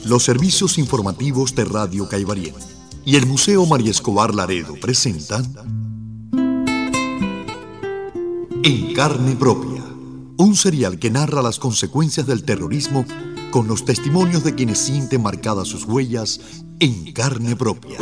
Los servicios informativos de Radio Caibarien y el Museo María Escobar Laredo presentan En Carne Propia, un serial que narra las consecuencias del terrorismo con los testimonios de quienes sienten marcadas sus huellas en carne propia.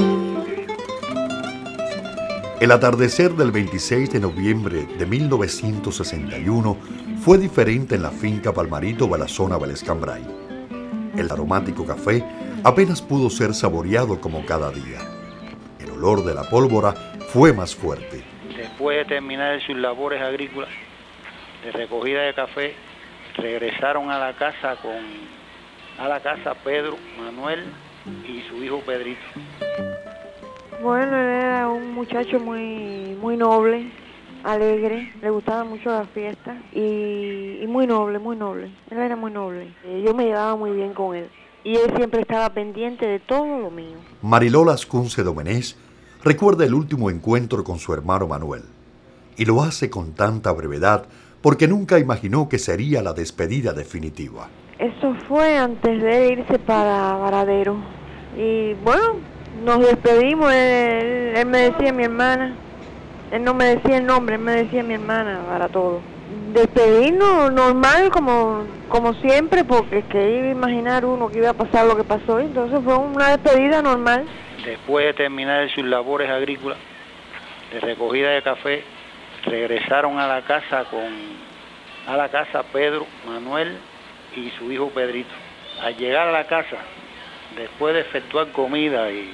El atardecer del 26 de noviembre de 1961 fue diferente en la finca Palmarito de la zona del Escambray. El aromático café apenas pudo ser saboreado como cada día. El olor de la pólvora fue más fuerte. Después de terminar sus labores agrícolas de recogida de café, regresaron a la casa Pedro, Manuel y su hijo Pedrito. Bueno, él era un muchacho muy noble, alegre, le gustaba mucho la fiesta y muy noble. Él era muy noble. Yo me llevaba muy bien con él y él siempre estaba pendiente de todo lo mío. Marilola Ascunce Domenech recuerda el último encuentro con su hermano Manuel y lo hace con tanta brevedad porque nunca imaginó que sería la despedida definitiva. Eso fue antes de irse para Varadero y bueno, nos despedimos. Él me decía mi hermana. Él no me decía el nombre, él me decía mi hermana para todo. Despedirnos normal como siempre, porque es que iba a imaginar uno que iba a pasar lo que pasó, entonces fue una despedida normal. Después de terminar sus labores agrícolas de recogida de café, regresaron a la casa Pedro, Manuel y su hijo Pedrito. Al llegar a la casa, después de efectuar comida y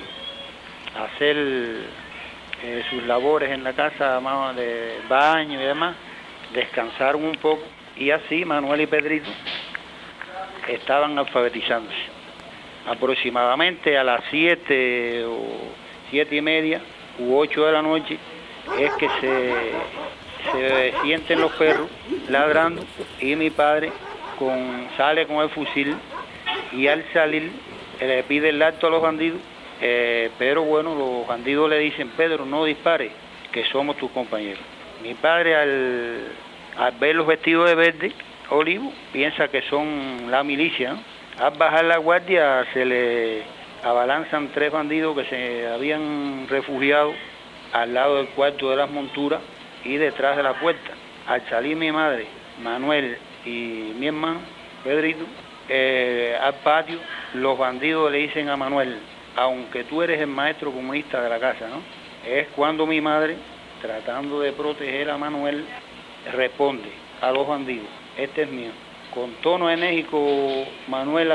hacer sus labores en la casa de baño y demás, descansaron un poco y así Manuel y Pedrito estaban alfabetizándose. Aproximadamente a las 7 o 7:30 u 8 de la noche es que se sienten los perros ladrando y mi padre sale con el fusil y al salir le pide el alto a los bandidos. Pero bueno, los bandidos le dicen: Pedro, no dispare, que somos tus compañeros. Mi padre al ver los vestidos de verde olivo, piensa que son la milicia, ¿no? Al bajar la guardia se le abalanzan 3 bandidos que se habían refugiado al lado del cuarto de las monturas y detrás de la puerta. Al salir mi madre, Manuel y mi hermano, Pedrito, al patio, los bandidos le dicen a Manuel: aunque tú eres el maestro comunista de la casa, ¿no? Es cuando mi madre, tratando de proteger a Manuel, responde a los bandidos: este es mío. Con tono enérgico, Manuel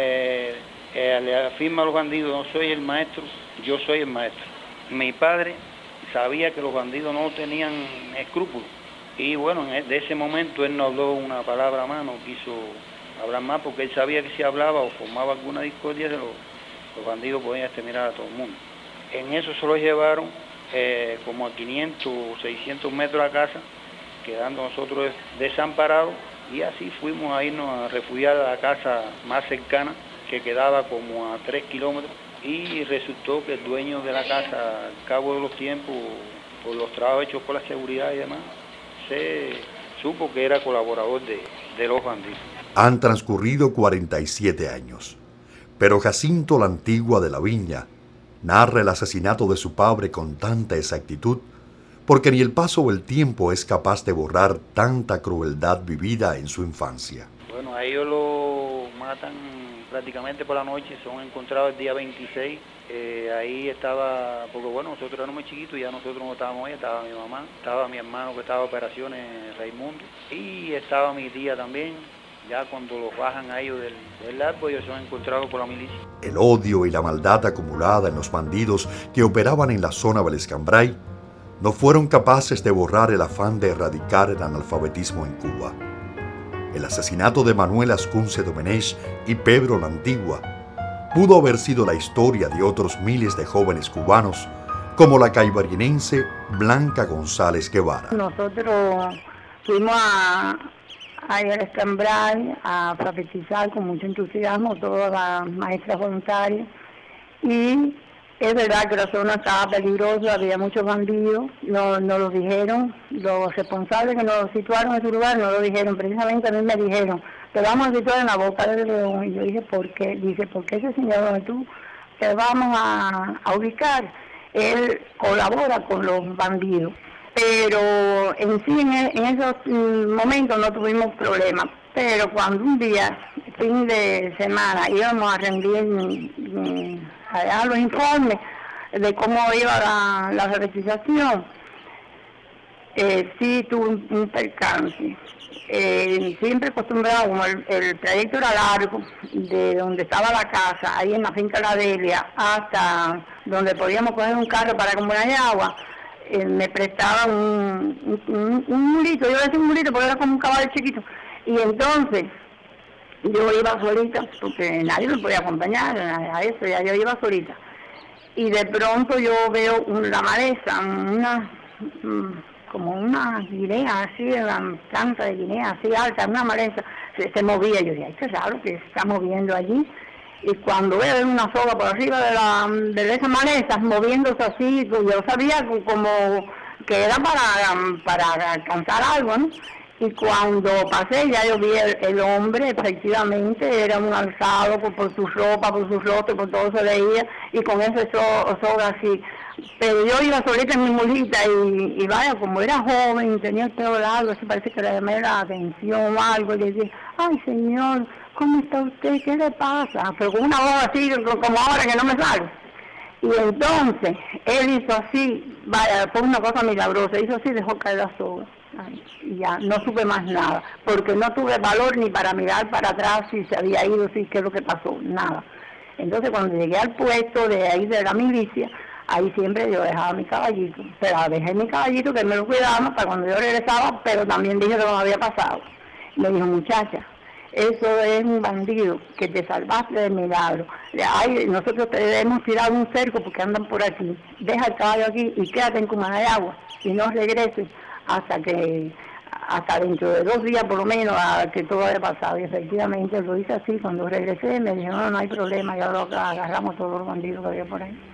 le afirma a los bandidos: no soy el maestro, yo soy el maestro. Mi padre sabía que los bandidos no tenían escrúpulos y bueno, de ese momento él no habló una palabra más, no quiso hablar más porque él sabía que si hablaba o formaba alguna discordia los bandidos podían exterminar a todo el mundo. En eso se los llevaron como a 500 o 600 metros a casa, quedando nosotros desamparados, y así fuimos a irnos a refugiar a la casa más cercana, que quedaba como a 3 kilómetros, y resultó que el dueño de la casa, al cabo de los tiempos, por los trabajos hechos por la seguridad y demás, se supo que era colaborador de los bandidos. Han transcurrido 47 años. Pero Jacinto la Antigua de la Viña narra el asesinato de su padre con tanta exactitud, porque ni el paso del tiempo es capaz de borrar tanta crueldad vivida en su infancia. Bueno, a ellos lo matan prácticamente por la noche, son encontrados el día 26. Ahí estaba, porque bueno, nosotros éramos muy chiquitos, ya nosotros no estábamos ahí, estaba mi mamá, estaba mi hermano que estaba de operaciones, Raimundo, y estaba mi tía también. Ya cuando los bajan a ellos del árbol, ellos son encontrados por la milicia. El odio y la maldad acumulada en los bandidos que operaban en la zona del Escambray no fueron capaces de borrar el afán de erradicar el analfabetismo en Cuba. El asesinato de Manuel Ascunce Domenech y Pedro la Antigua pudo haber sido la historia de otros miles de jóvenes cubanos, como la caibarienense Blanca González Guevara. Nosotros fuimos a ir al Escambray a alfabetizar con mucho entusiasmo todas las maestras voluntarias, y es verdad que la zona estaba peligrosa, había muchos bandidos, no lo dijeron, los responsables que nos situaron en ese lugar no lo dijeron, precisamente a mí me dijeron: te vamos a meter en la boca del león. Y yo dije, ¿por qué? Dice, porque ese señor donde tú te vamos a ubicar, él colabora con los bandidos. Pero en sí, en esos momentos no tuvimos problemas. Pero cuando un día, fin de semana, íbamos a rendir allá los informes de cómo iba la alfabetización, sí tuve un percance. Siempre acostumbrado, como el trayecto era largo, de donde estaba la casa, ahí en la finca La Delia, hasta donde podíamos coger un carro para comprar agua, me prestaban un mulito, yo decía un mulito porque era como un caballo chiquito, y entonces yo iba solita, porque nadie me podía acompañar a eso, ya yo iba solita, y de pronto yo veo la maleza, como una guinea así, una planta de guinea así alta, una maleza, se movía. Yo dije, ay, qué raro que se está moviendo allí. Y cuando veo una soga por arriba de esa maleza, moviéndose así, yo sabía como que era para alcanzar algo, ¿no? Y cuando pasé, ya yo vi el hombre, efectivamente, era un alzado por su ropa, por su rostro, por todo se veía, y con ese soga así. Pero yo iba solita en mi mulita y vaya, como era joven y tenía el pelo largo, así parece que le llamé la atención o algo, y le dije, ay señor, ¿cómo está usted? ¿Qué le pasa? Pero con una voz así, como ahora que no me sale. Y entonces, él hizo así, vaya, fue una cosa milagrosa, hizo así, dejó caer la soga. Ay, y ya, no supe más nada, porque no tuve valor ni para mirar para atrás si se había ido, si qué es lo que pasó, nada. Entonces cuando llegué al puesto de ahí de la milicia, ahí siempre yo dejaba mi caballito, pero dejé mi caballito que me lo cuidaba para cuando yo regresaba, pero también dije que no me había pasado. Me dijo, muchacha, eso es un bandido, que te salvaste del milagro. Ay, nosotros te hemos tirado un cerco porque andan por aquí. Deja el caballo aquí y quédate en Cumaná de Agua y no regreses hasta dentro de 2 días por lo menos a que todo haya pasado. Y efectivamente lo hice así. Cuando regresé me dijeron, no hay problema, ya lo agarramos todos los bandidos que había por ahí.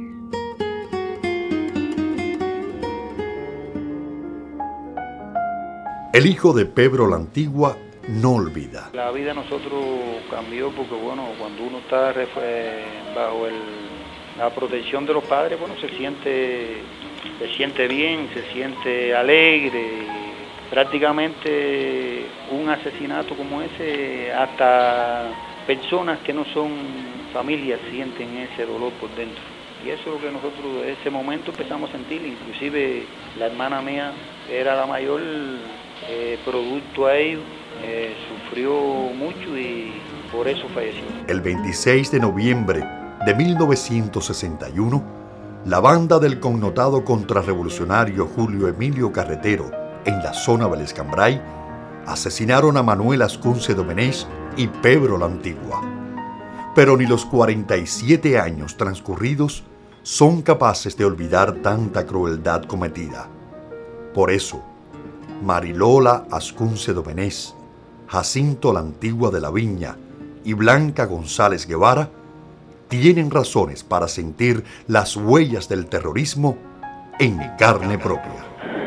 El hijo de Pedro la Antigua no olvida. La vida de nosotros cambió porque, bueno, cuando uno está bajo la protección de los padres, bueno, se siente bien, se siente alegre. Prácticamente un asesinato como ese, hasta personas que no son familias sienten ese dolor por dentro. Y eso es lo que nosotros en ese momento empezamos a sentir. Inclusive la hermana mía era la mayor, producto a ello, sufrió mucho y por eso falleció. El 26 de noviembre de 1961, la banda del connotado contrarrevolucionario Julio Emilio Carretero, en la zona del Escambray, asesinaron a Manuel Ascunce Domenech y Pedro la Antigua. Pero ni los 47 años transcurridos son capaces de olvidar tanta crueldad cometida. Por eso, Marilola Ascunce Domenech, Jacinto la Antigua de la Viña y Blanca González Guevara tienen razones para sentir las huellas del terrorismo en carne propia.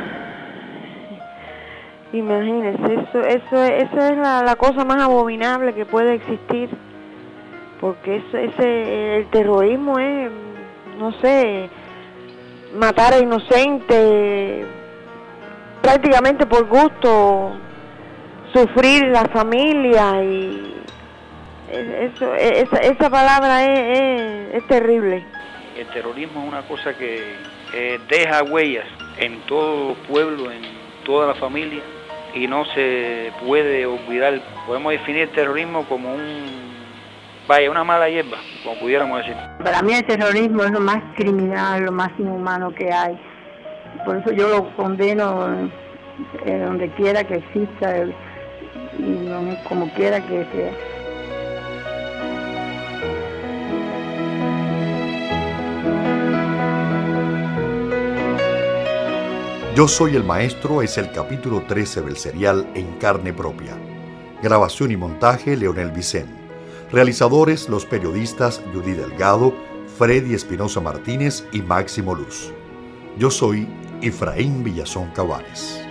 Imagínese, eso es la cosa más abominable que puede existir, porque el terrorismo es, no sé, matar a inocentes prácticamente por gusto, sufrir la familia, y esa palabra es terrible. El terrorismo es una cosa que deja huellas en todo pueblo, en toda la familia, y no se puede olvidar. Podemos definir el terrorismo como una mala hierba, como pudiéramos decir. Para mí el terrorismo es lo más criminal, lo más inhumano que hay. Por eso yo lo condeno donde quiera que exista, como quiera que sea. Yo soy el maestro es el capítulo 13 del serial En carne propia. Grabación y montaje Leonel Vicén. Realizadores los periodistas Judy Delgado, Freddy Espinosa Martínez y Máximo Luz. Yo soy Efraín Villazón Cabanes.